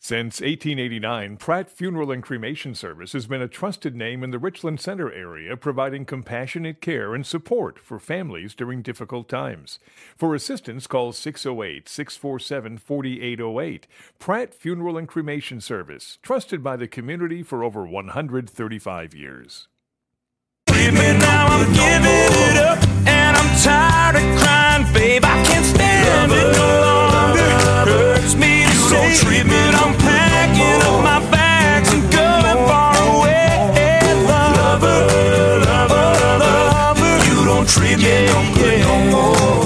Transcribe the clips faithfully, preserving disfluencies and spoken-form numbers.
Since eighteen eighty-nine, Pratt Funeral and Cremation Service has been a trusted name in the Richland Center area, providing compassionate care and support for families during difficult times. For assistance, call six oh eight, six four seven, four eight oh eight. Pratt Funeral and Cremation Service, trusted by the community for over one hundred thirty-five years. Leave me now, I'm giving it up, and I'm tired of crying, babe. I can't stand it no longer. Hurts me to say don't treat me. I'm packing up my bags and going far away. Lover, lover, lover, you don't treat me no good no more.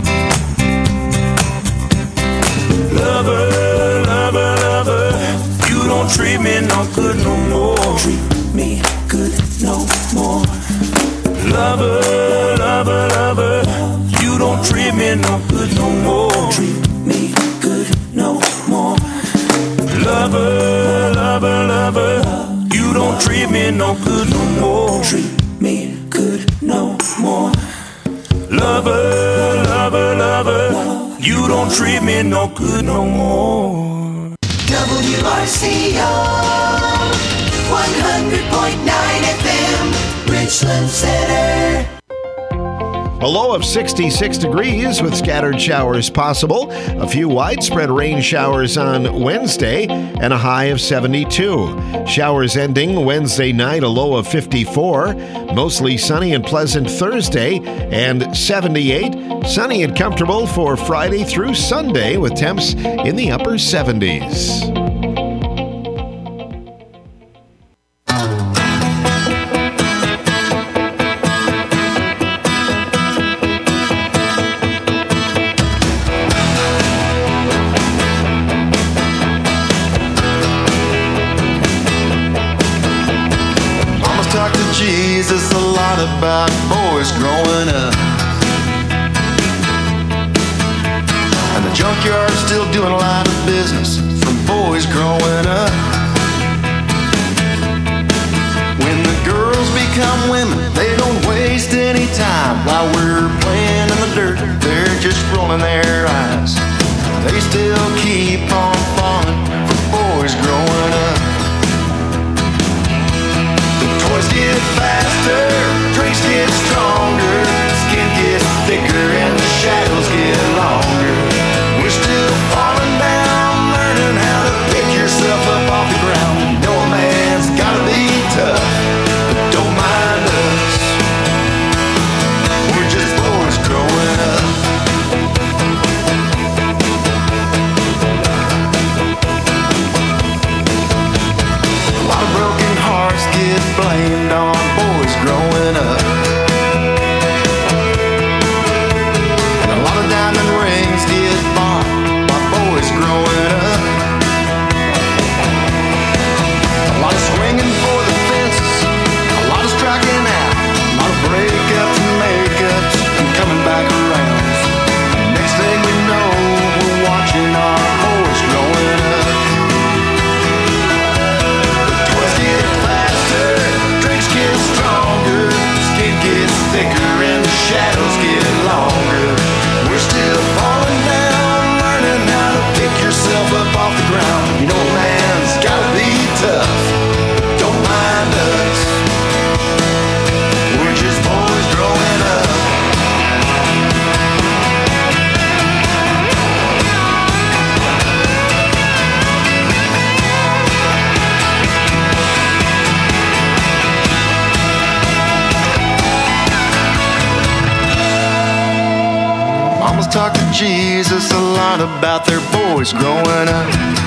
Lover, lover, lover, you don't treat me no good no more. Treat me good no more. Lover, lover, lover, you don't treat me no good no more. Treat me good no more. Lover, lover, lover, you don't treat me no good no more. Treat me good no more. Lover, lover, lover, you don't treat me no good no more. W R C O one hundred point nine F M, Richland Center. A low of sixty-six degrees with scattered showers possible. A few widespread rain showers on Wednesday and a high of seventy-two. Showers ending Wednesday night, a low of fifty-four. Mostly sunny and pleasant Thursday and seventy-eight. Sunny and comfortable for Friday through Sunday with temps in the upper seventies. Jesus a lot about boys growing up, and the junkyard's still doing a lot of business from boys growing up. When the girls become women, they don't waste any time. While we're playing in the dirt, they're just rolling their eyes. They still keep on falling for boys growing up. Toys get faster, drinks get stronger, skin gets thicker and the shadows get longer. We're still falling down, learning how to pick yourself up off the ground. You know a man's gotta be tough, but don't mind us. We're just boys growing up. A lot of broken hearts get blamed on boys growing up, and a lot of diamond rings get bought by boys growing up. A lot of swinging for the fences, a lot of striking out, a lot of breakups and makeups and coming back around. Next thing we know, we're watching our boys growing up. Thicker and the shadows get longer. We're still falling down, learning how to pick yourself up off the ground. You know a man's gotta be tough, but don't mind us. We're just boys growing up. Mamas talk to Jesus a lot about their boys growing up,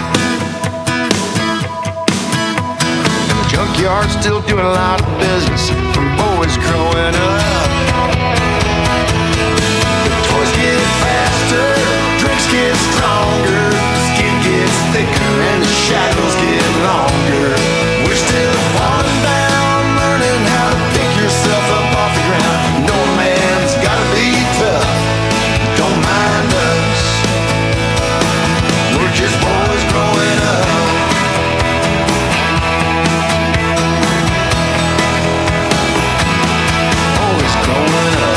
and the junkyard's still doing a lot of business from boys growing up. The toys get faster, drinks get stronger, skin gets thicker and the shadows get longer. We're still falling down, learning how to pick yourself up off the ground. No man's gotta be tough, don't mind us. We're just boys growing up. Boys growing up.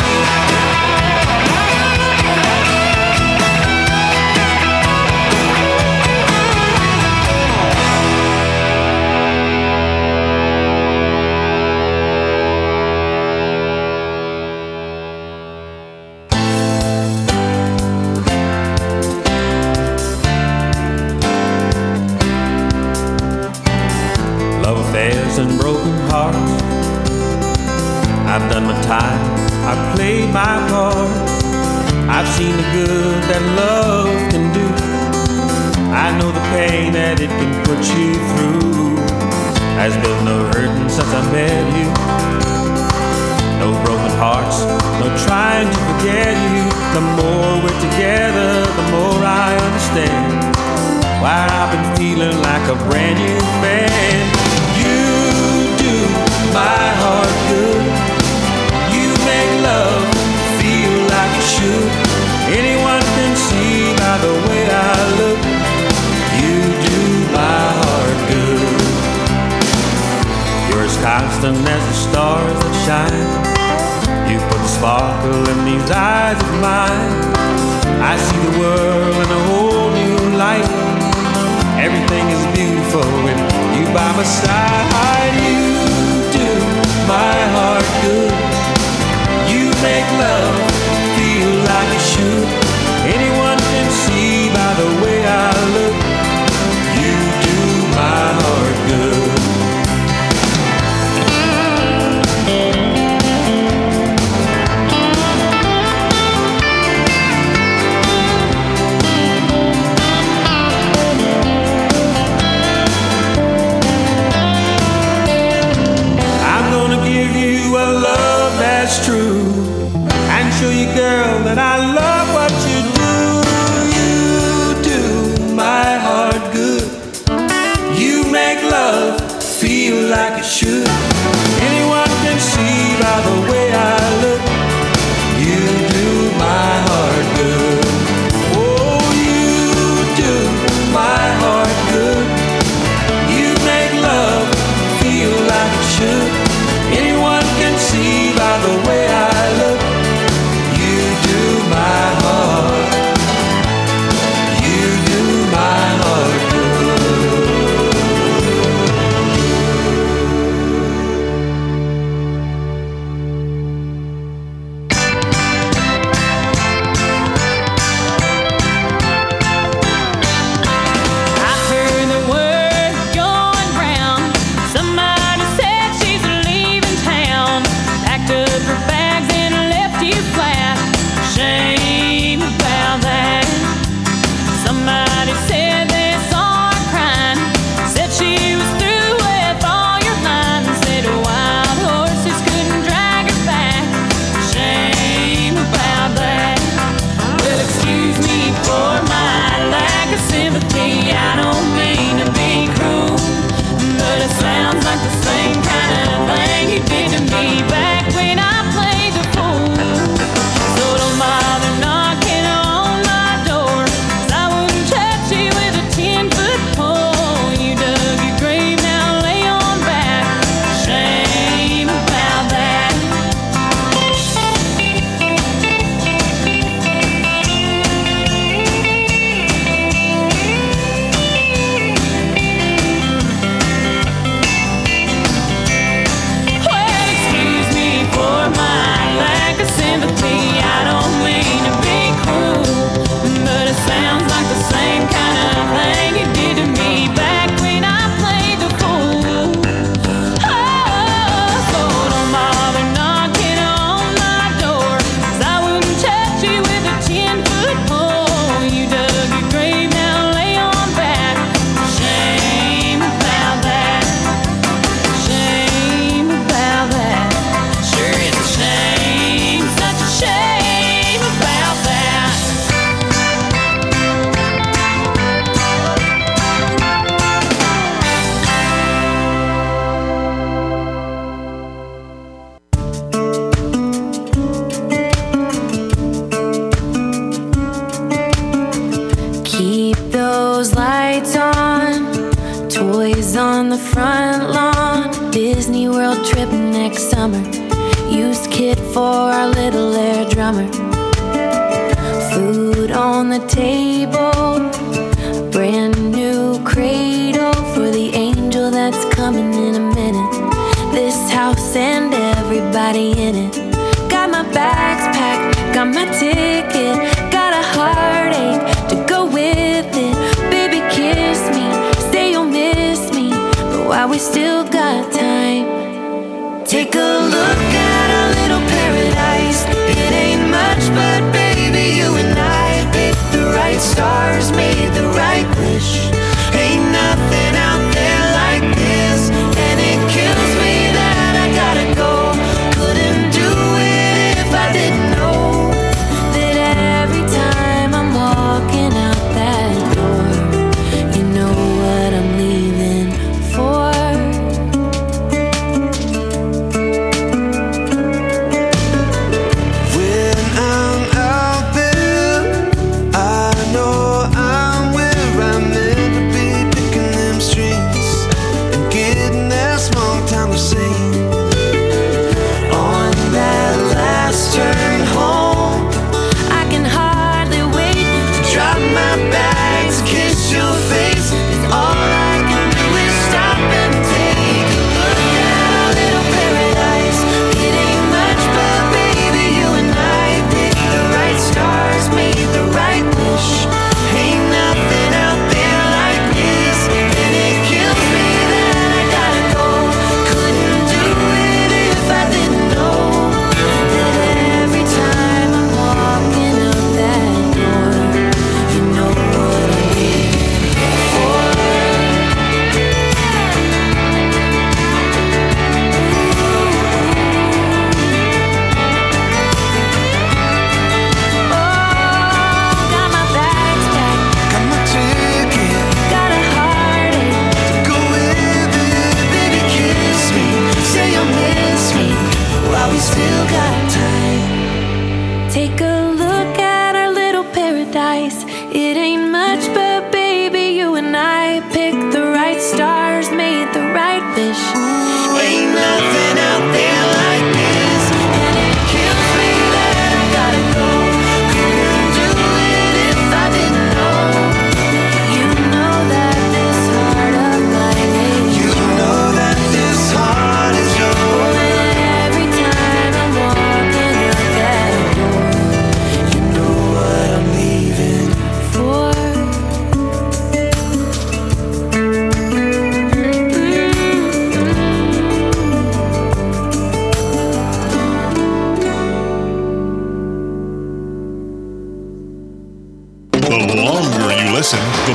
affairs and broken hearts. I've done my time, I've played my part. I've seen the good that love can do. I know the pain that it can put you through. There's been no hurting since I met you. No broken hearts, no trying to forget you. The more we're together, the more I understand why I've been feeling like a brand new man. You do my heart good. You make love feel like it should. Anyone can see by the way I look. You do my heart good. You're as constant as the stars that shine. You put the sparkle in these eyes of mine. I see the world in a whole new light. Everything is beautiful with you by my side. You do my heart good. You make love feel like it should. Anyone can see by the way I look. You do my heart good. That's true, and show you, girl, that I love what you do. You do my heart good. You make love feel like it should. Anyone can see by the way I look. You do my heart good. Oh, you do my heart good. You make love feel like it should. Anyone can see by the way I look. You do my heart. You do my heart I heard the word going round. Somebody said she's leaving town. Packed up her bags and left you flat. Shame about that. Somebody said they saw her crying. Said she was through with all your lines. Said wild horses couldn't drag her back. Shame about that. Well, excuse me for my lack of sympathy. I don't mean to be cruel, but it sounds like the same kind of thing you did to me back when I played the fool. So don't bother knocking on my door, 'cause I wouldn't touch you with a ten-foot pole. You dug your grave, now lay on back. Shame about that. Well, excuse me for my lack of sympathy. I don't mean to be cruel, but it sounds like the same kind of thing you did to me back when I played the fool. Oh, so don't bother knocking on my door, 'cause I wouldn't touch you with a ten-foot pole. You dug your grave, now lay on back. Shame about that. Shame about that. Sure it's a shame, such a shame about that. Keep those lights on, toys on the front lawn. Disney World trip next summer. Used kit for our little air drummer. Food on the table, brand new cradle for the angel that's coming in a minute. This house and everybody in it. Got my bags packed, got my ticket, got a heartache to go with it. Baby, kiss me, say you'll miss me, but while we still got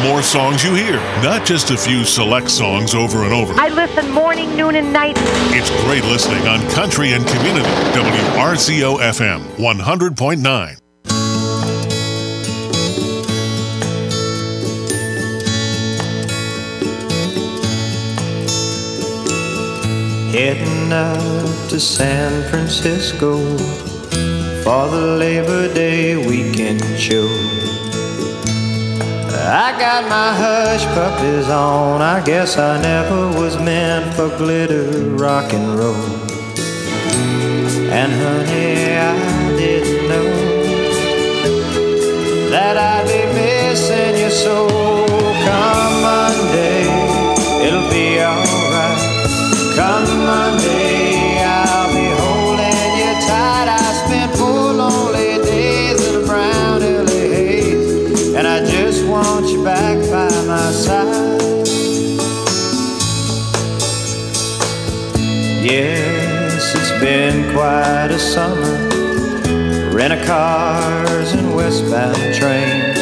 more songs you hear, not just a few select songs over and over. I listen morning, noon, and night. It's great listening on Country and Community, W R C O F M, one hundred point nine. Heading out to San Francisco for the Labor Day weekend show. I got my hush puppies on. I guess I never was meant for glitter rock and roll. And honey, I didn't know that I'd be missing you so. Come Monday, it'll be alright. Come Monday, I'll be holding you tight. I spent four lonely days in a brown L A haze, and I just want you back by my side. Yes, it's been quite a summer, rent-a-cars and westbound trains,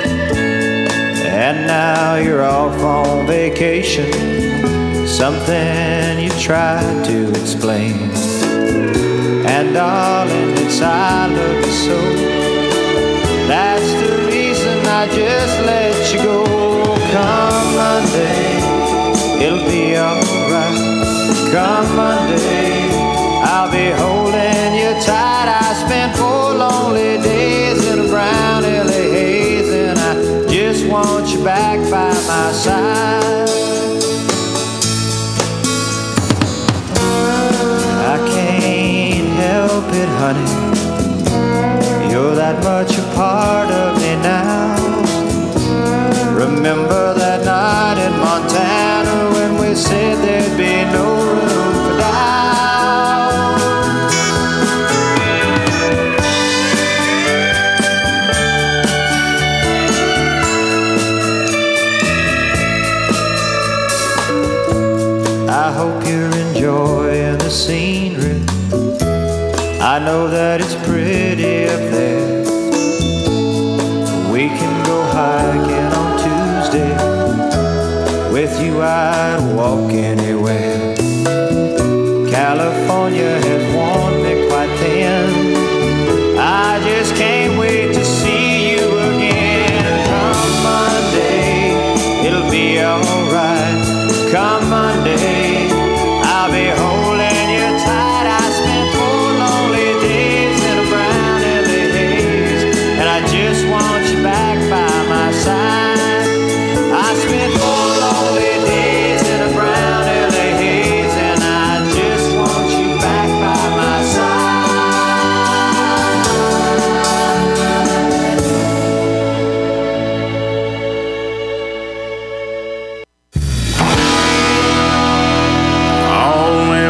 and now you're off on vacation, something you tried to explain. And darling, it's I love you so, that's the reason I just let you go. Come Monday, it'll be alright. Come Monday, I'll be holding you tight. I spent four lonely days in a brown L A haze, and I just want you back by my side. I can't help it, honey, you're that much a part of me now. Remember that night in Montana when we said there'd be no room for doubt. I hope you're enjoying the scenery. I know that it's pretty up there. We can go hiking on Tuesday. With you I'd walk anywhere. California has worn me quite thin. I just can't wait to see you again. Come Monday, it'll be alright. Come Monday, I'll be holding you tight. I spent four lonely days in a brown L A haze, and I just want you back by my side. I spent four lonely days in a brown L A haze, and I just want you back by my side. Oh,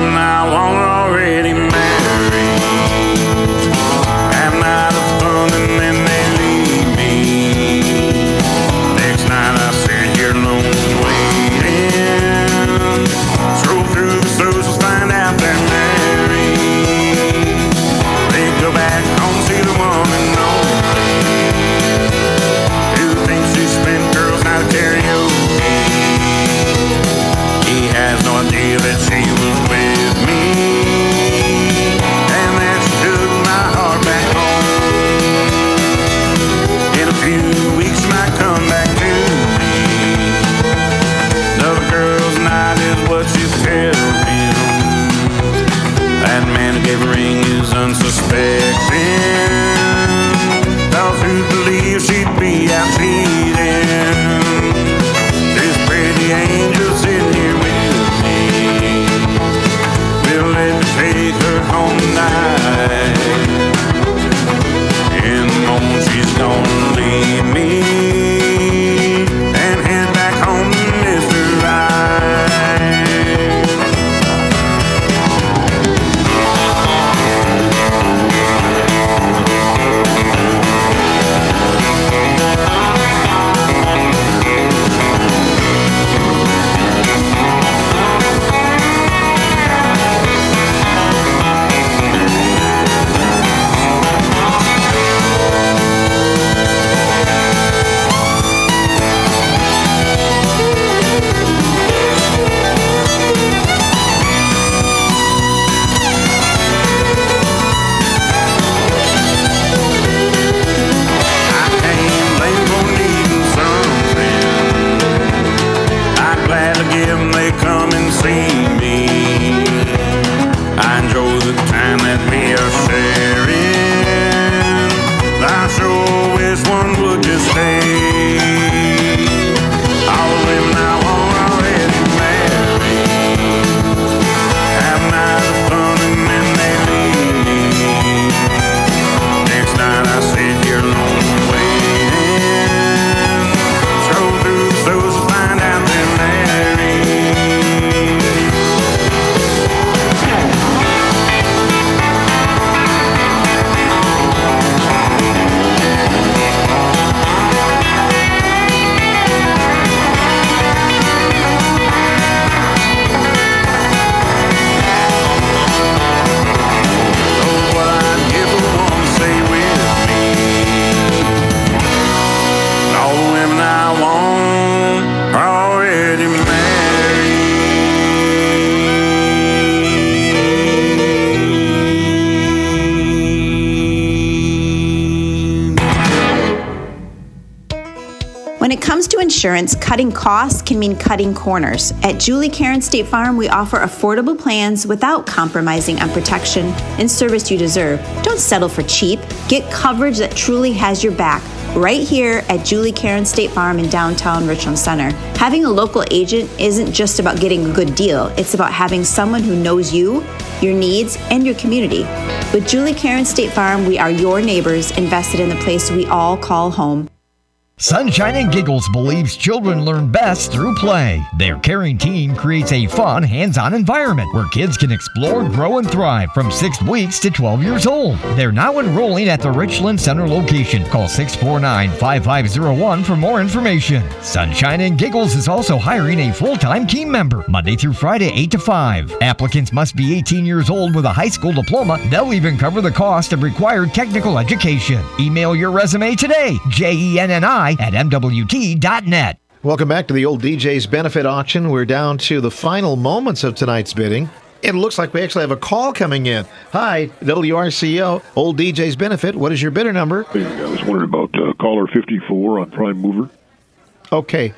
insurance, cutting costs can mean cutting corners. At Julie Karen State Farm, we offer affordable plans without compromising on protection and service you deserve. Don't settle for cheap. Get coverage that truly has your back right here at Julie Karen State Farm in downtown Richland Center. Having a local agent isn't just about getting a good deal. It's about having someone who knows you, your needs, and your community. With Julie Karen State Farm, we are your neighbors invested in the place we all call home. Sunshine and Giggles believes children learn best through play. Their caring team creates a fun, hands-on environment where kids can explore, grow, and thrive from six weeks to twelve years old. They're now enrolling at the Richland Center location. Call six four nine, five five zero one for more information. Sunshine and Giggles is also hiring a full-time team member, Monday through Friday, eight to five. Applicants must be eighteen years old with a high school diploma. They'll even cover the cost of required technical education. Email your resume today, J E N N I at M W T dot net. Welcome back to the Old D J's Benefit Auction. We're down to the final moments of tonight's bidding. It looks like we actually have a call coming in. Hi, W R C O, Old D J's Benefit. What is your bidder number? Hey, I was wondering about uh, caller fifty-four on Prime Mover. Okay.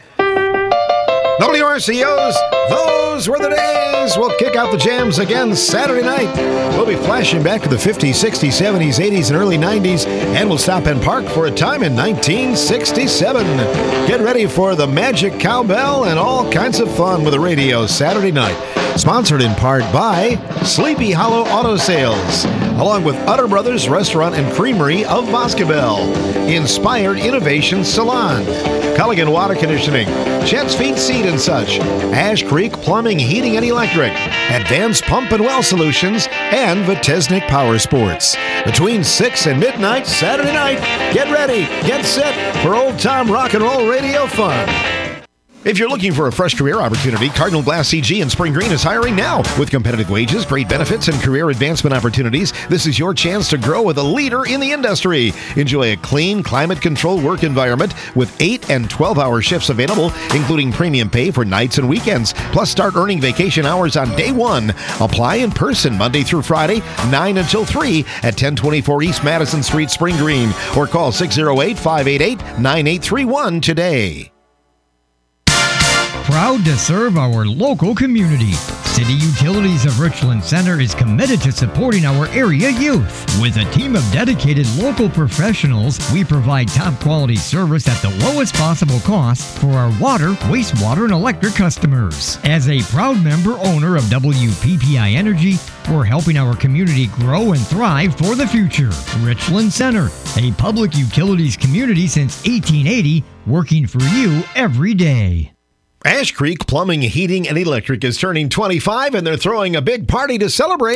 W R C Os, those were the days. We'll kick out the jams again Saturday night. We'll be flashing back to the fifties, sixties, seventies, eighties, and early nineties, and we'll stop and park for a time in nineteen sixty-seven. Get ready for the magic cowbell and all kinds of fun with the radio Saturday night. Sponsored in part by Sleepy Hollow Auto Sales, along with Utter Brothers Restaurant and Creamery of Boscobel, Inspired Innovation Salon, Culligan Water Conditioning, Chet's Feet Seed and Such, Ash Creek Plumbing, Heating and Electric, Advanced Pump and Well Solutions, and Vitesnik Power Sports. Between six and midnight Saturday night, get ready, get set for old-time rock and roll radio fun. If you're looking for a fresh career opportunity, Cardinal Glass C G in Spring Green is hiring now. With competitive wages, great benefits, and career advancement opportunities, this is your chance to grow with a leader in the industry. Enjoy a clean, climate-controlled work environment with eight and twelve-hour shifts available, including premium pay for nights and weekends. Plus, start earning vacation hours on day one. Apply in person Monday through Friday, nine until three at ten twenty-four East Madison Street, Spring Green, or call six oh eight, five eight eight, nine eight three one today. Proud to serve our local community. City Utilities of Richland Center is committed to supporting our area youth. With a team of dedicated local professionals, we provide top quality service at the lowest possible cost for our water, wastewater, and electric customers. As a proud member owner of W P P I Energy, we're helping our community grow and thrive for the future. Richland Center, a public utilities community since eighteen eighty, working for you every day. Ash Creek Plumbing, Heating, and Electric is turning twenty-five, and they're throwing a big party to celebrate.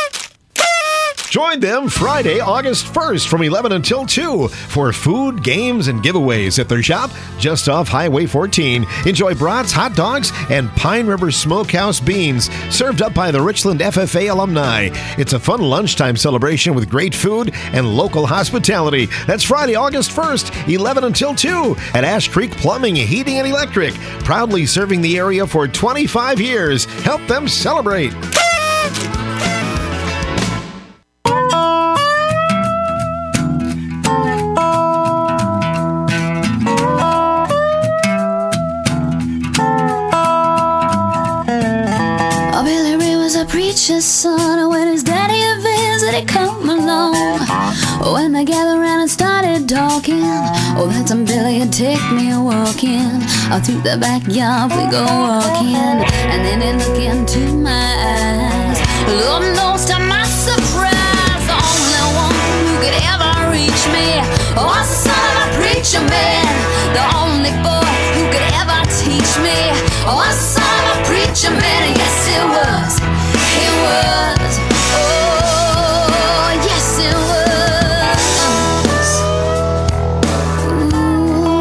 Join them Friday, August first from eleven until two for food, games, and giveaways at their shop just off Highway fourteen. Enjoy brats, hot dogs, and Pine River Smokehouse beans served up by the Richland F F A alumni. It's a fun lunchtime celebration with great food and local hospitality. That's Friday, August first, eleven until two at Ash Creek Plumbing, Heating, and Electric. Proudly serving the area for twenty-five years. Help them celebrate. Preacher's son, when his daddy visited, come along. When they gathered around and started talking, oh, that's when Billy would take me walking. Out through the backyard we go walking, and then he look into my eyes. Lord knows to my surprise, the only one who could ever reach me was the son of a preacher man. The only boy who could ever teach me was the son of a preacher man. Yes, it was. It was, oh, yes it was. Ooh,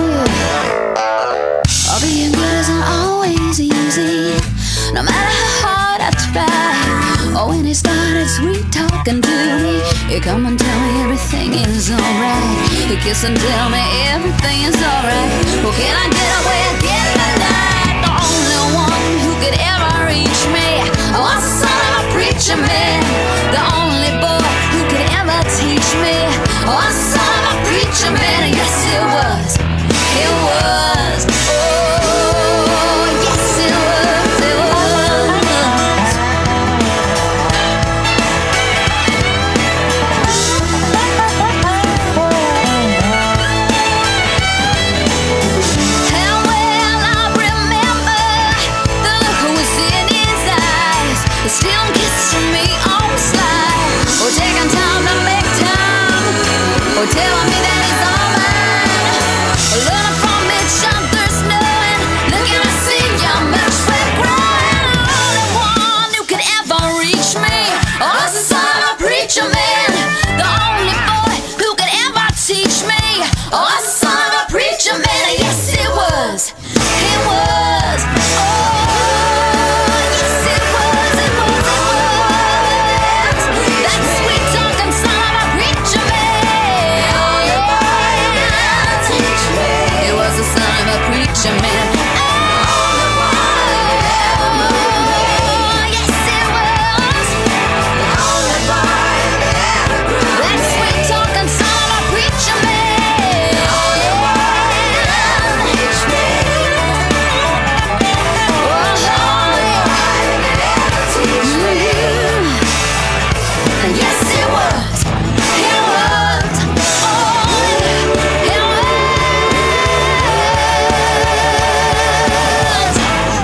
yeah. Oh, being good isn't always easy, no matter how hard I try. Oh, when he started sweet talking to me, he come and tell me everything is alright. He kiss and tell me everything is alright. Well, can I get away again tonight? The only one who could ever reach me was the son of a preacher man. The only boy who could ever teach me was the son of a preacher man. Yes, it was. It was.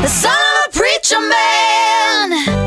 the son of a preacher man.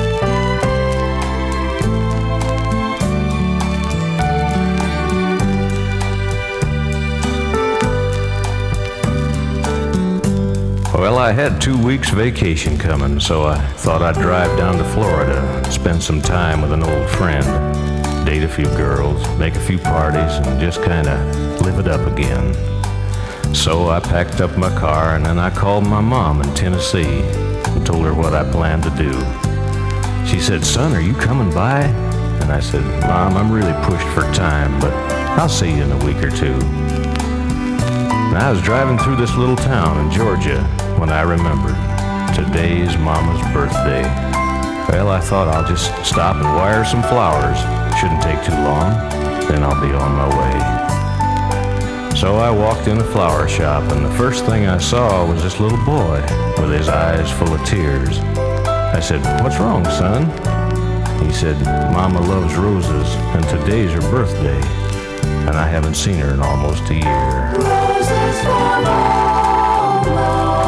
Well, I had two weeks vacation coming, so I thought I'd drive down to Florida, spend some time with an old friend, date a few girls, make a few parties, and just kind of live it up again. So I packed up my car and then I called my mom in Tennessee and told her what I planned to do. She said, "Son, are you coming by?" And I said, "Mom, I'm really pushed for time, but I'll see you in a week or two." And I was driving through this little town in Georgia when I remembered today's Mama's birthday. Well, I thought I'll just stop and wire some flowers. Shouldn't take too long, then I'll be on my way. So I walked in a flower shop, and the first thing I saw was this little boy with his eyes full of tears. I said, "What's wrong, son?" He said, "Mama loves roses, and today's her birthday, and I haven't seen her in almost a year." Roses for Mama,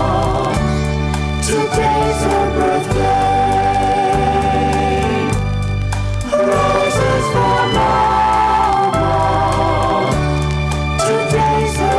today's her birthday. Roses for Mama, today's her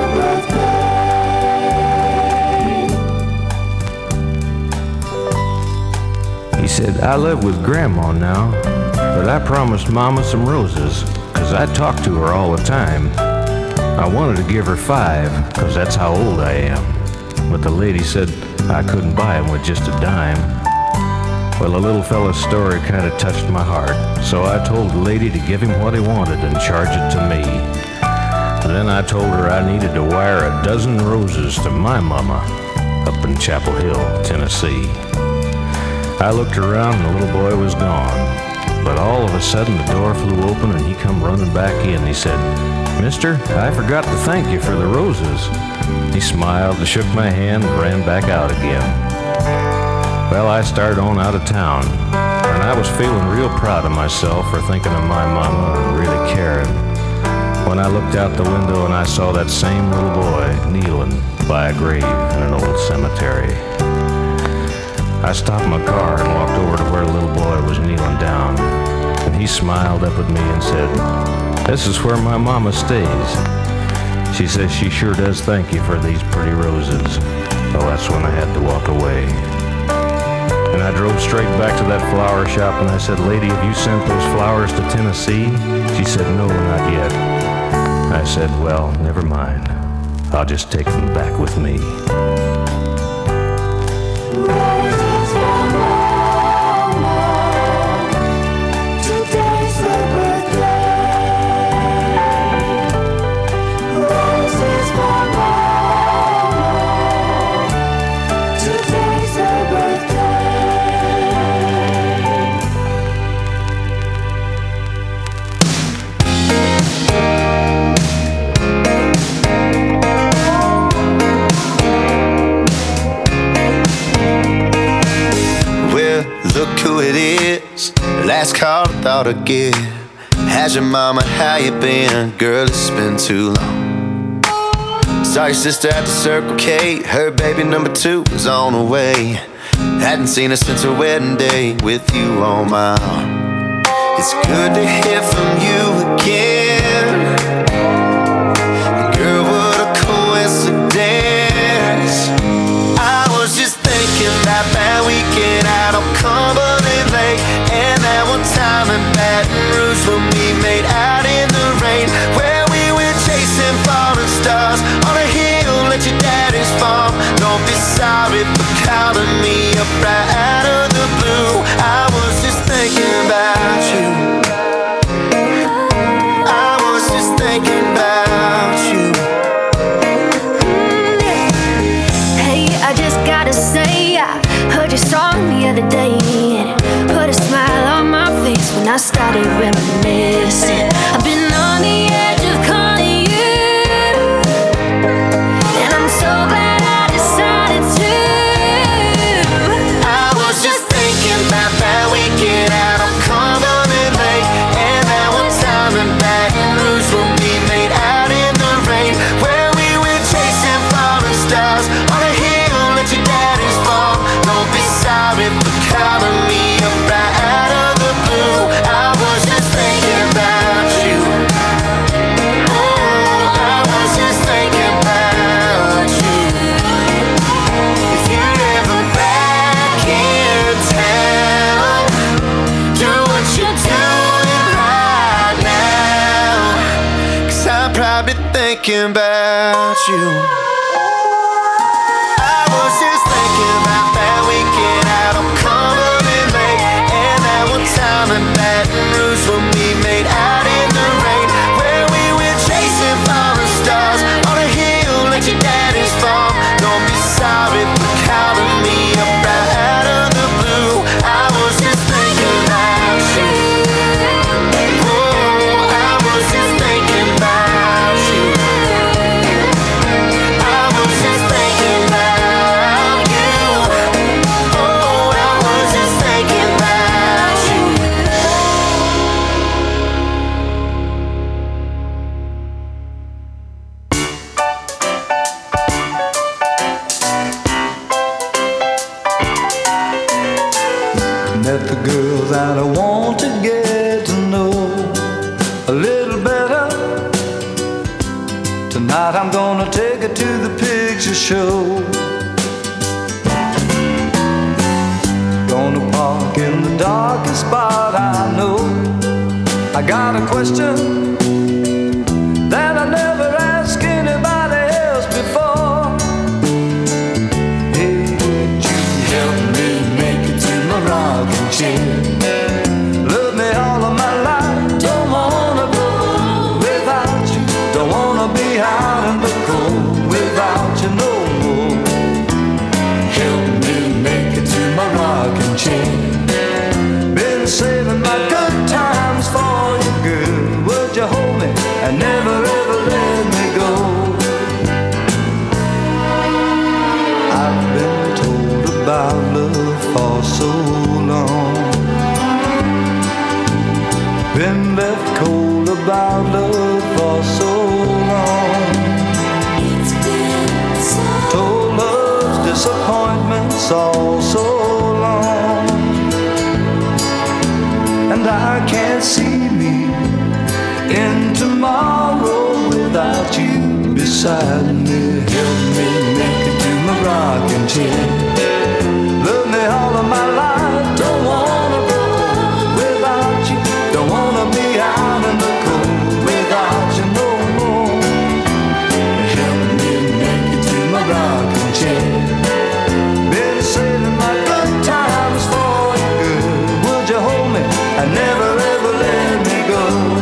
birthday. He said, "I live with Grandma now, but I promised Mama some roses, 'cause I talk to her all the time. I wanted to give her five, 'cause that's how old I am. But the lady said I couldn't buy them with just a dime." Well, the little fella's story kind of touched my heart, so I told the lady to give him what he wanted and charge it to me. Then I told her I needed to wire a dozen roses to my mama up in Chapel Hill, Tennessee. I looked around and the little boy was gone. But all of a sudden the door flew open and he come running back in. He said, "Mister, I forgot to thank you for the roses." He smiled, shook my hand, and ran back out again. Well, I started on out of town, and I was feeling real proud of myself for thinking of my mama and really caring, when I looked out the window and I saw that same little boy kneeling by a grave in an old cemetery. I stopped my car and walked over to where the little boy was kneeling down, and he smiled up at me and said, "This is where my mama stays. She says she sure does thank you for these pretty roses." Well, that's when I had to walk away. And I drove straight back to that flower shop and I said, "Lady, have you sent those flowers to Tennessee?" She said, "No, not yet." I said, "Well, never mind. I'll just take them back with me." Roses for Mama, today's her birthday. Roses for Mama, today's her Look who it is, last call I thought I'd give. How's your mama, how you been? Girl, it's been too long. Saw your sister at the Circle K, her baby number two was on the way. Hadn't seen her since her wedding day, with you on my arm. It's good to hear from you again. Girl, what a coincidence. I was just thinking about that weekend out on Cumberland Lake, and that one time in Baton Rouge when we made out in the rain, where we were chasing falling stars on a hill at your daddy's farm. Don't be sorry for calling me up right out of the blue. I was just thinking about you. I was just thinking about you. Hey, I just gotta say, I heard your song the other day, and it put a smile on my face when I started reminiscing. I've been on the edge of calling you, and I'm so glad I decided to. I was just thinking about that weekend out on Cumberland Lake, and that one time in Baton Rouge when we made out in the rain, where we were chasing falling stars on a hill at your daddy's farm. thinking about you. I was just thinking about that weekend out on Cumberland Lake, and that one time in Baton Rouge when we made out in the rain, where we went chasing falling stars on a hill at your daddy's farm. Don't be sorry for calling me up right out of the blue. I was just thinking about you. Oh, I was just thinking about you. I was just thinking about you. Oh, I was just thinking about you. Met the girl that I want to get to know a little better. Tonight I'm gonna take her to the picture show. Gonna park in the darkest spot I know. I got a question that I never asked anybody else before. Hey, would you help me make it to my rocking chair? Love me all of my life, don't wanna go without you. Don't wanna be out in the cold without you no more. Help me make it to my rocking chair. Been saving my good times for you, girl. Would you hold me and never ever let me go? I've been told about love for so long, been left cold about love for so long. It's been so told love's disappointments all so long, and I can't see me in tomorrow without you beside me. Help me make it to my rocking chair. Love me all of my life, don't wanna go without you. Don't wanna be out in the cold without you no more. Help me make it to my rocking chair. Been saving my good times for you, girl. Would you hold me and never ever let me go?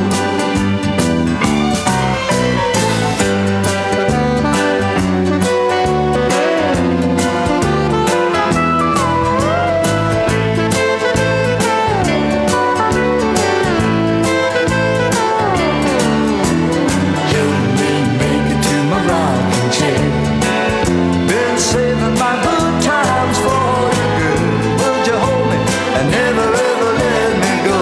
Been saving my good times for you, girl. Would you hold me and never ever let me go?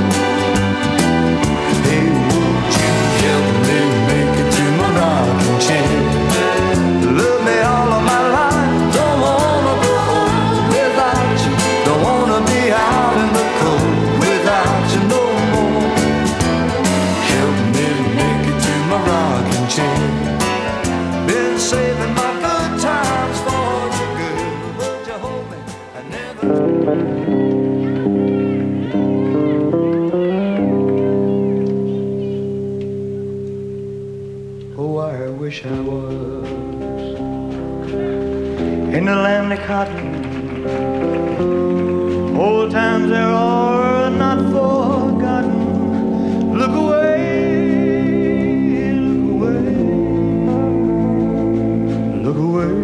Hey, would you help me make it to my rocking chair? Love me all of my life, don't wanna go without you. Don't wanna be out in the cold without you no more. Help me make it to my rocking chair. Been saving my good times for you, girl. Would you hold me and never? Oh, I wish I was in the land of cotton. Old times there are not forgotten. Look away, look away. Look away,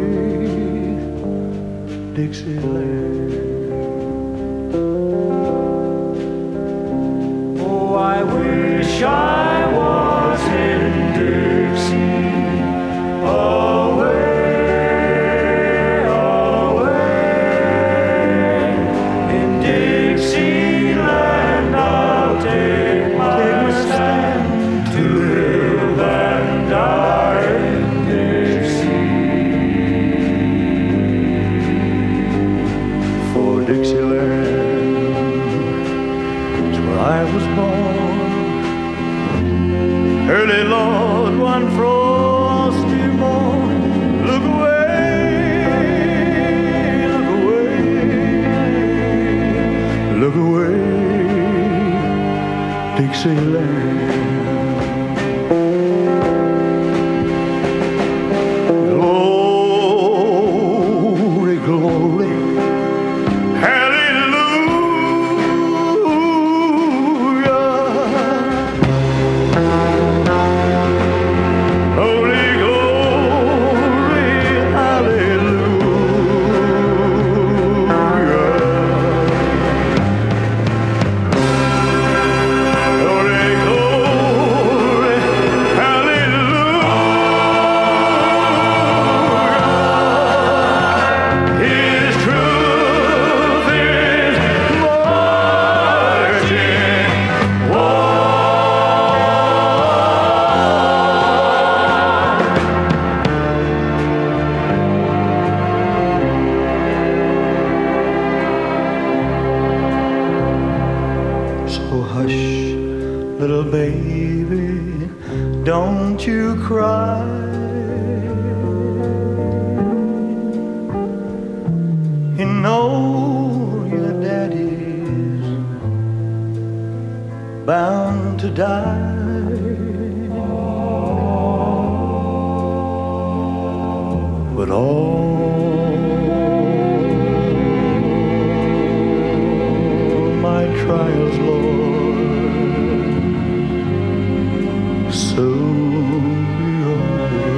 Dixieland. Oh, I wish I was in Dixie, away, away. In Dixieland I'll take my stand to live and die in Dixie. For Dixieland is where I was born. Early Lord, one frosty morning. Look away, look away, look away, Dixieland. Little baby, don't you cry. You know your daddy's bound to die. But all my trials, Lord, soon be over.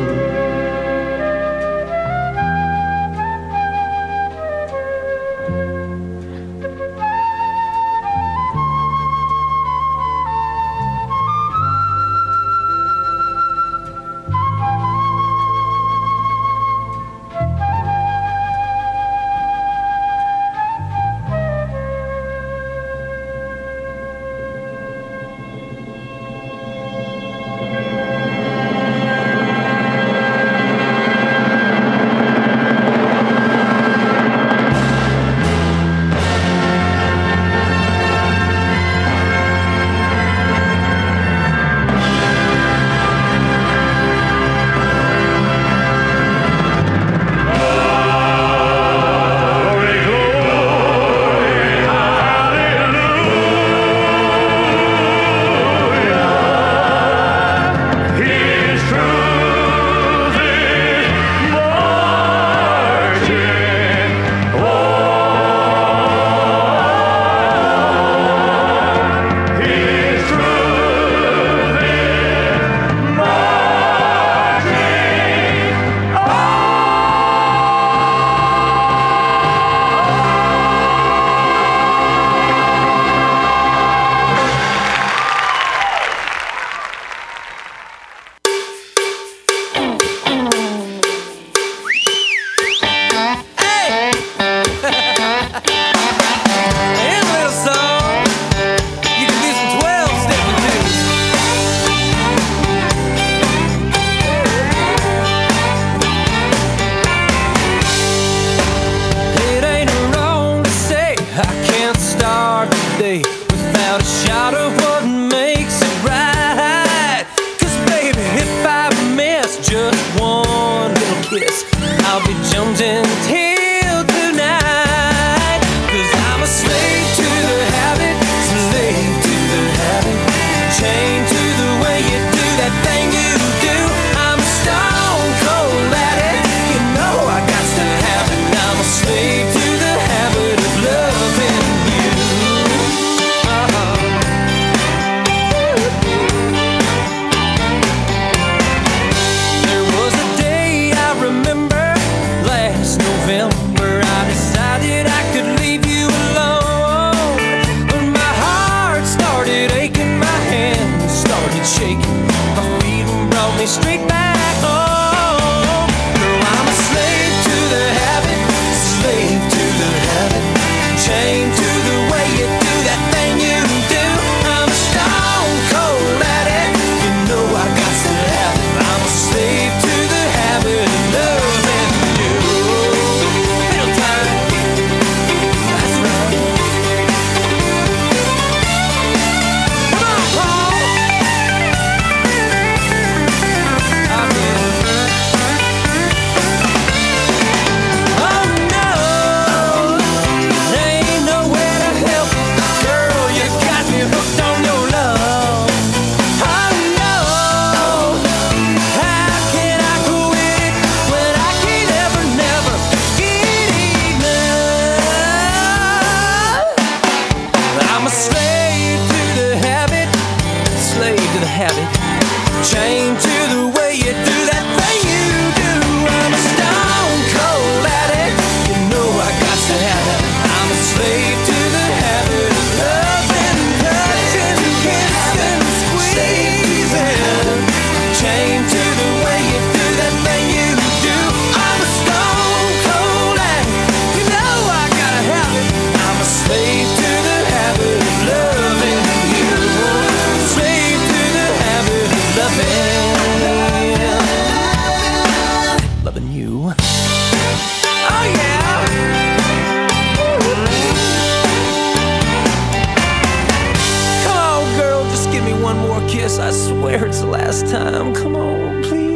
time. Come on, please.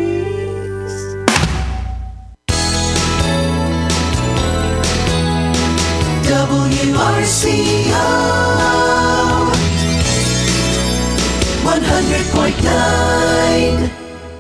W R C O one hundred point nine.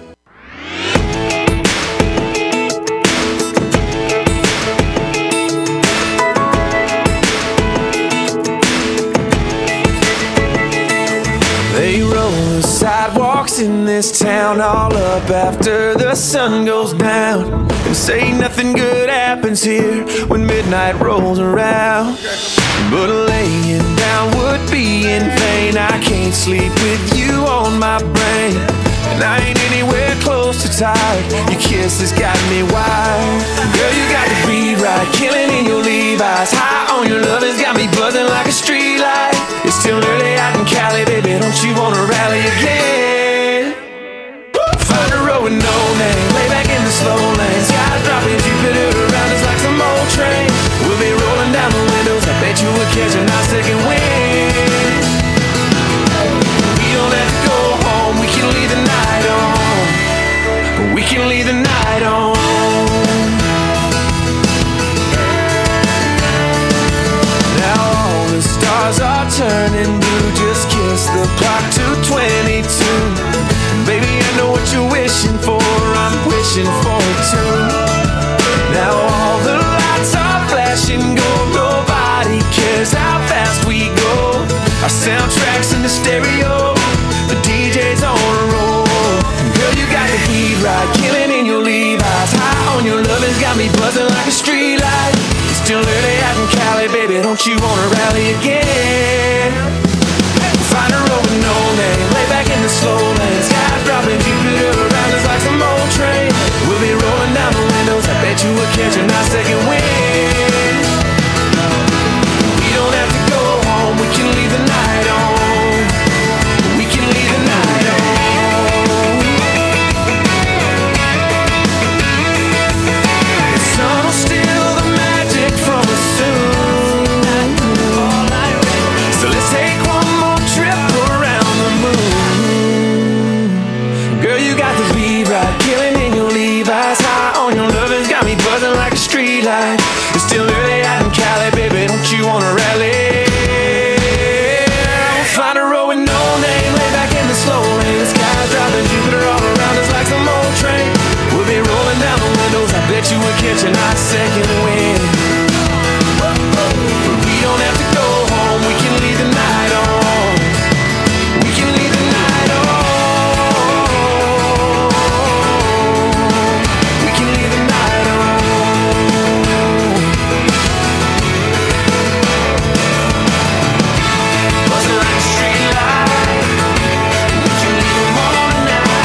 They roll the sidewalks in this town all up after the sun goes down, and say nothing good happens here when midnight rolls around. But laying down would be in vain. I can't sleep with you on my brain, and I ain't anywhere close to tired. Your kiss has got me wired. Girl, you got the beat right, killing in your Levi's. High on your love has got me buzzing like a street light. It's still early out in Cali, baby, don't you wanna rally again? Find a road with no name, lay back in the slow lane. Sky dropping Jupiter around us like some old train. We'll be rolling down the windows, I bet you we'll catch a nice second wind. We don't have to go home, we can leave the night on. We can leave the night on. Now all the stars are turning blue, just kiss the clock to twenty-two. Baby, I know what you're wishing for, I'm wishing for it too. Now all the lights are flashing gold, nobody cares how fast we go. Our soundtrack's in the stereo, the D J's on a roll. Girl, you got the beat right, killing in your Levi's. High on your love has got me buzzing like a street light. It's still early out in Cali, baby, don't you wanna rally again? Find a road with no name, lay back in the slow lane. Sky dropping Jupiter around us like some old train. We'll be rolling down the windows, I bet you will catch a nice second wind. We don't have to go home, we can leave the night on. We can leave the night on. The sun will steal the magic from us soon. So let's take one more trip around the moon. Girl, you got the beat right, killing in your Levi's. High on your love has got me buzzing like a street light. It's still early out in Cali, baby, don't you wanna rally? Find a road with no name, lay back in the slow lane. The sky's dropping Jupiter all around us like some old train. We'll be rolling down the windows, I bet you we'll catch a nice second wind. But we don't have to go home, we can leave the night on. We can leave the night on. We can leave the night on. Buzzing like a street light. We can leave the morning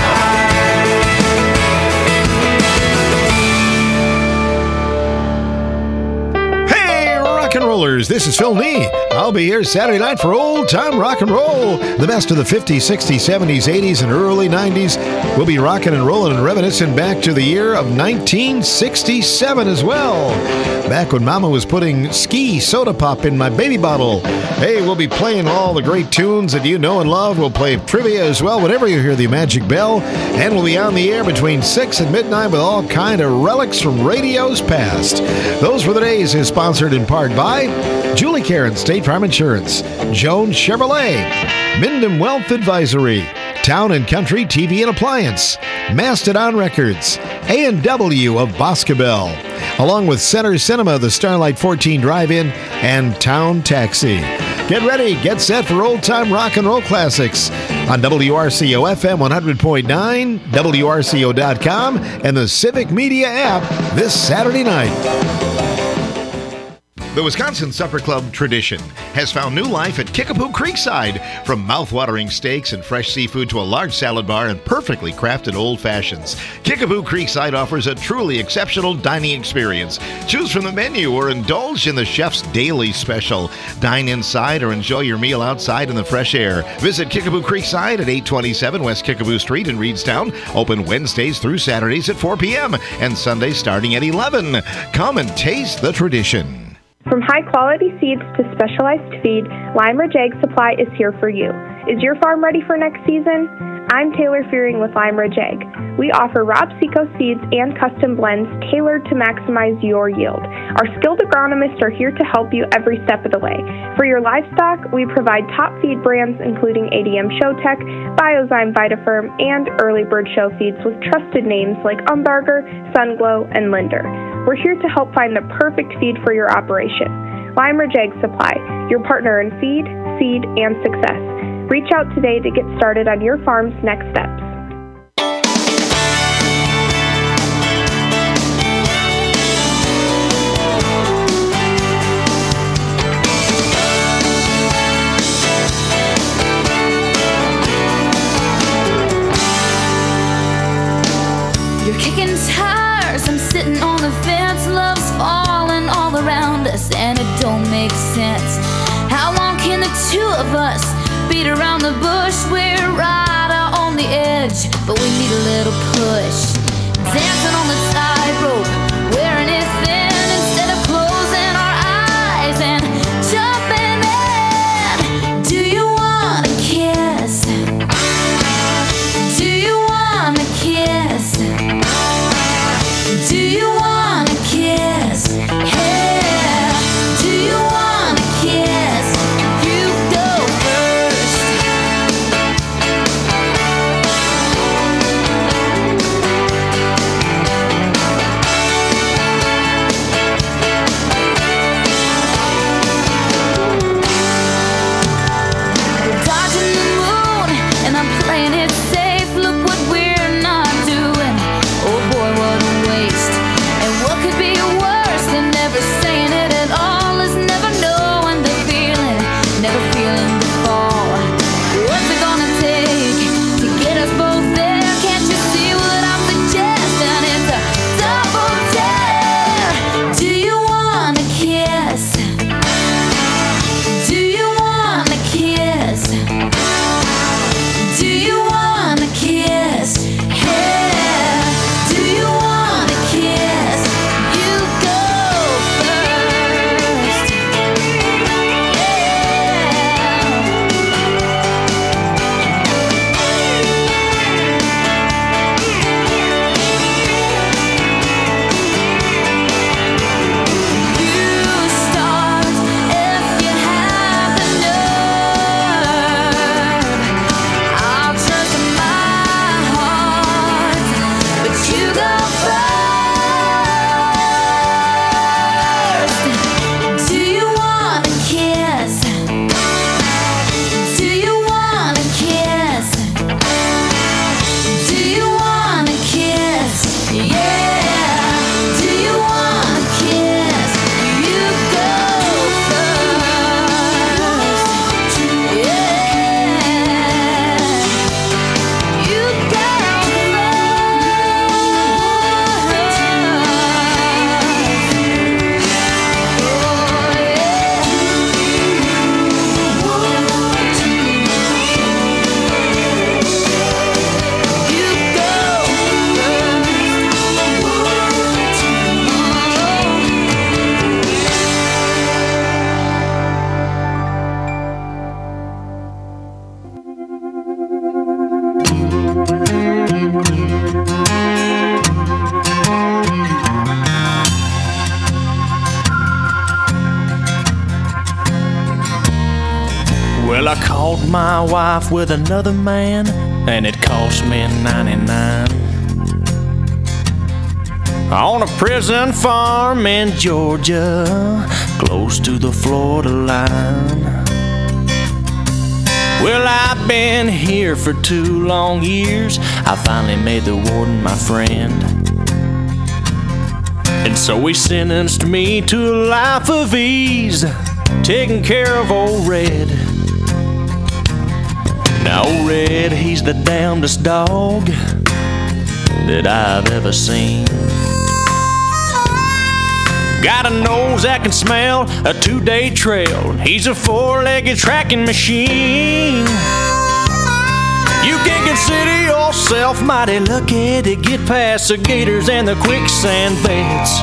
Hey, rock and rollers, this is Phil Nee. I'll be here Saturday night for old time rock and roll. The best of the fifties, sixties, seventies, eighties, and early nineties. We'll be rocking and rolling and reminiscing back to the year of nineteen sixty-seven as well. Back when Mama was putting ski soda pop in my baby bottle. Hey, we'll be playing all the great tunes that you know and love. We'll play trivia as well whenever you hear the magic bell. And we'll be on the air between six and midnight with all kind of relics from radios past. Those Were the Days is sponsored in part by Julie Karen State Farm Insurance, Jones Chevrolet, Minden Wealth Advisory, Town and Country T V and Appliance, Mastodon Records, A and W of Boscobel, along with Center Cinema, the Starlight fourteen Drive-In, and Town Taxi. Get ready, get set for old-time rock and roll classics on W R C O F M one hundred point nine, W R C O dot com, and the Civic Media app this Saturday night. The Wisconsin Supper Club tradition has found new life at Kickapoo Creekside. From mouth-watering steaks and fresh seafood to a large salad bar and perfectly crafted old fashions, Kickapoo Creekside offers a truly exceptional dining experience. Choose from the menu or indulge in the chef's daily special. Dine inside or enjoy your meal outside in the fresh air. Visit Kickapoo Creekside at eight twenty-seven West Kickapoo Street in Reedstown. Open Wednesdays through Saturdays at four p.m. and Sundays starting at eleven. Come and taste the tradition. From high-quality seeds to specialized feed, Lime Ridge Egg Supply is here for you. Is your farm ready for next season? I'm Taylor Fearing with Lime Ridge Egg. We offer Rob Seco seeds and custom blends tailored to maximize your yield. Our skilled agronomists are here to help you every step of the way. For your livestock, we provide top feed brands including A D M Showtech, Biozyme Vitafirm, and Early Bird Show feeds with trusted names like Umbarger, Sunglow, and Linder. We're here to help find the perfect feed for your operation. Lime Ridge Egg Supply, your partner in feed, seed, and success. Reach out today to get started on your farm's next steps. You're kicking tires, I'm sitting on the fence. Love's falling all around us, and it don't make sense. How long can the two of us beat around the bush? We're right out on the edge, but we need a little push. Dancing on the tightrope, wearing it thin instead of closing our eyes and jumping in. Do you want a kiss? Do you want a kiss? Do you want a kiss? Yeah. Do you want a kiss? You go first. We're dodging the moon, and I'm playing it safe. Look what we're not doing. Oh boy, what a waste. And what could be worse than never saying it at all is never knowing the feeling, never feeling the fall. What's it gonna take to get us both there? Can't you see what I'm suggesting? It's a double dare. Do you want a kiss? Do you want a kiss? Do you want a kiss? Yeah. Do you want a kiss? You go first. You start if you have the nerve. I'll trust my heart, but you go first. Do you want a kiss? Do you want a kiss? Do you want a kiss? Yeah. Do you want a kiss? You go first. Yeah. You go Well, I caught my wife with another man, and it cost me ninety-nine. On a prison farm in Georgia, close to the Florida line. Well, I've been here for two long years. I finally made the warden my friend. And so he sentenced me to a life of ease, taking care of old Red. Now old Red, he's the damnedest dog that I've ever seen. Got a nose that can smell a two-day trail. He's a four-legged tracking machine. You can consider yourself mighty lucky to get past the gators and the quicksand beds.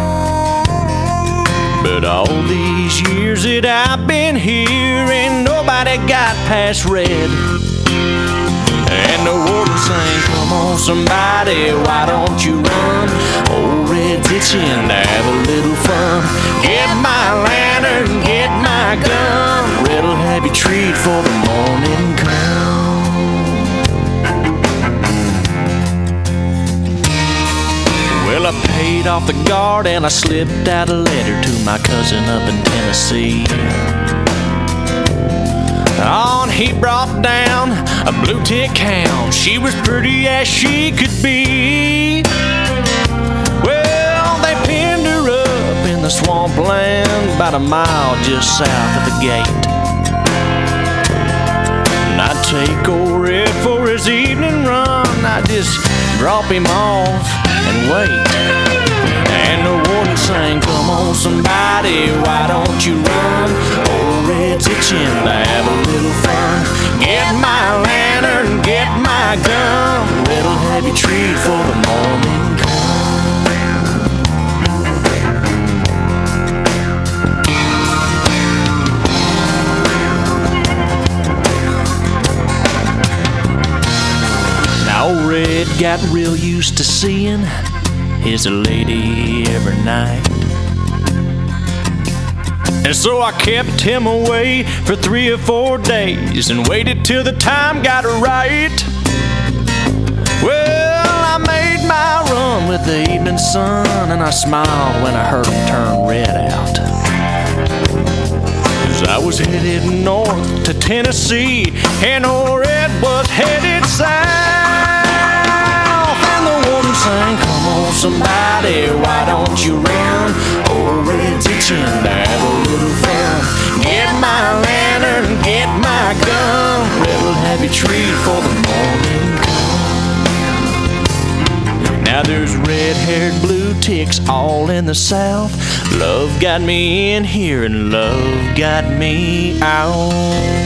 But all these years that I've been here, ain't nobody got past Red. And the warden sang, come on somebody, why don't you run? Old Red's itching to have a little fun. Get my lantern, get my gun. Red'll have you treat for the morning come. Well, I paid off the guard and I slipped out a letter to my cousin up in Tennessee. On he brought down a blue tick hound. She was pretty as she could be. Well, they pinned her up in the swampland about a mile just south of the gate. And I'd take old Red for his evening run. I'd just drop him off and wait. And the warden sang, come on somebody, why don't you run? Old Red's itching to have a little fun. Get my lantern, get my gun. Red'll have you treat for the morning come. Now old Red got real used to seeing his lady every night. And so I kept him away for three or four days and waited till the time got right. Well, I made my run with the evening sun, and I smiled when I heard him turn Red out. As I was headed north to Tennessee, and old Red was headed south. And the woman sang, come on somebody, why don't you run? Old Red's itching to have a little fun. Get my lantern, get my gun. Red'll have you treat for the morning come. Now there's red-haired blue ticks all in the south. Love got me in here and love got me out.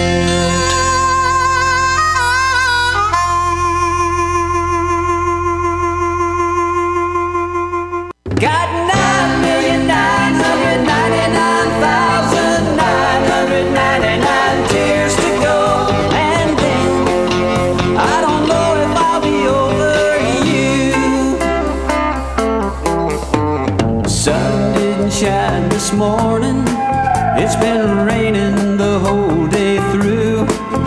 Got nine million nine hundred ninety-nine thousand nine hundred ninety-nine tears to go, and then I don't know if I'll be over you. Sun didn't shine this morning. It's been raining the whole day through.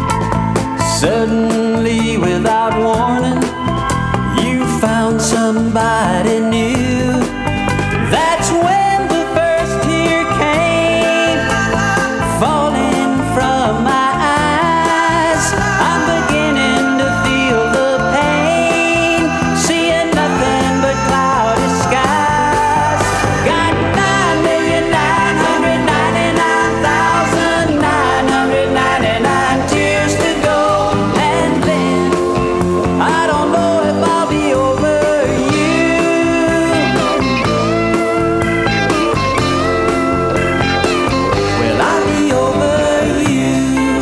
Suddenly, without warning, you found somebody new. That's when the first tear came, falling from my eyes. I'm beginning to feel the pain, seeing nothing but cloudy skies. Got nine million nine hundred ninety-nine thousand nine hundred ninety-nine tears to go, and then I don't know if I'll be over you. Will I be over you?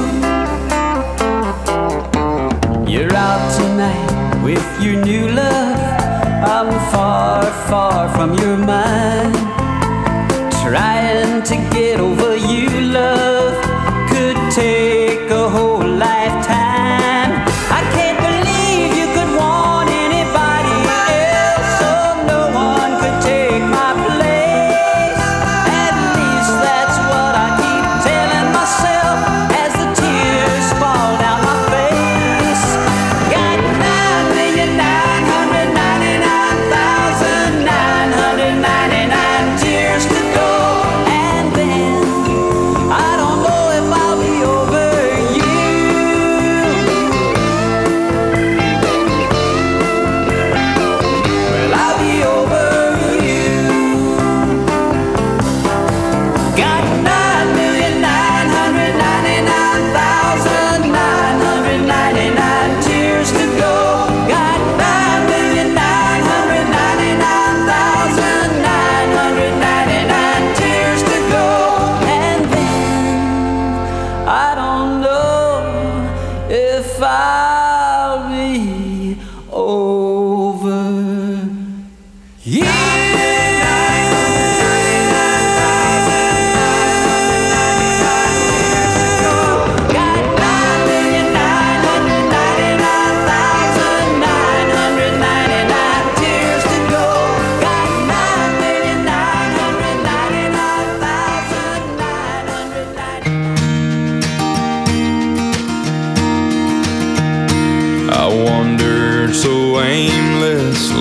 You're out tonight with your new love. I'm far, far from your mind. Trying to get over you, love, could take a whole lifetime. I can't believe you could want anybody else, so no one could take my place. At least that's what I keep telling myself as the tears fall down my face. Got nine million nine hundred ninety-nine thousand nine hundred ninety-nine tears to go, and then I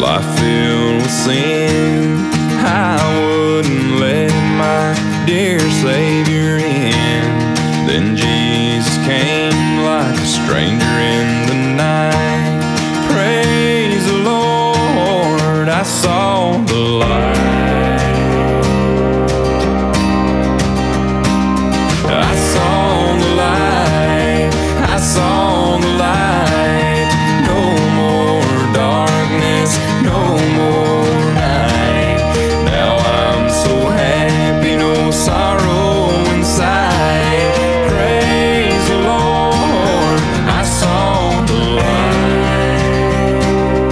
life filled with sin, I wouldn't let my dear Savior in. Then Jesus came like a stranger in the night. Praise the Lord, I saw the light. I saw the light, I saw the light. No more darkness, no more night. Now I'm so happy, no sorrow inside. Praise the Lord, I saw the light.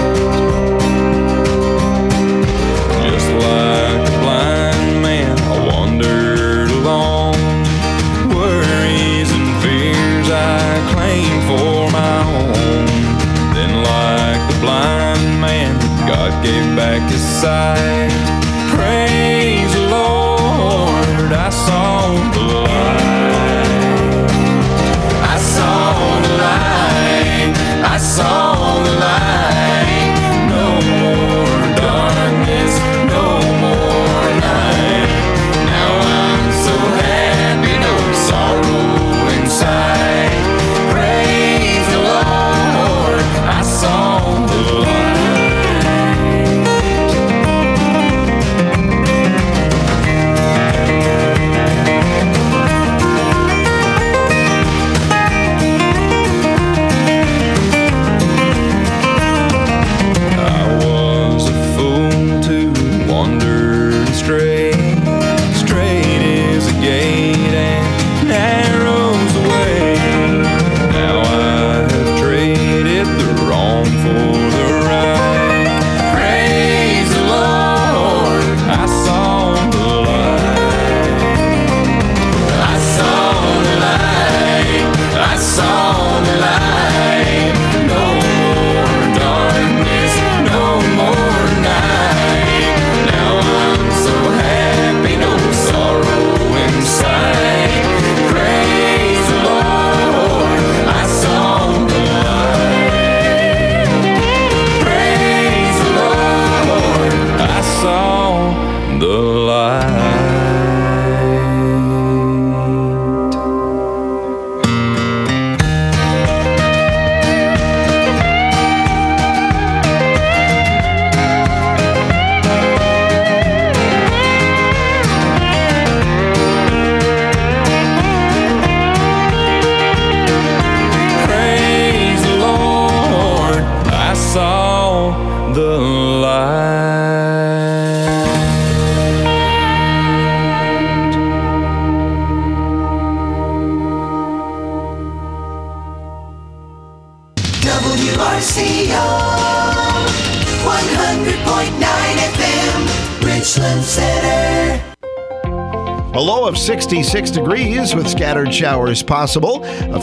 Just like a blind man, I wandered along. Worries and fears I claim for my own. Then like the blind man, God gave back his sight. Praise the Lord, I saw the light. I saw the light, I saw the light. No more darkness, no more night. Now I'm so happy, no sorrow inside. Praise the Lord, I saw the I was a fool to wander and stray. Straight is a gate and narrow's the way. Now I have traded the wrong for the right. Praise the Lord, I saw the light. I saw the light, I saw the light. No more darkness, no more night. Now I'm so happy, no sorrow inside. Praise the Lord, I saw the light. Praise the Lord, I saw the light. Praise the Lord, I saw the light. W R C O one hundred point nine F M, Richland Center. A low of sixty-six degrees with scattered showers possible. A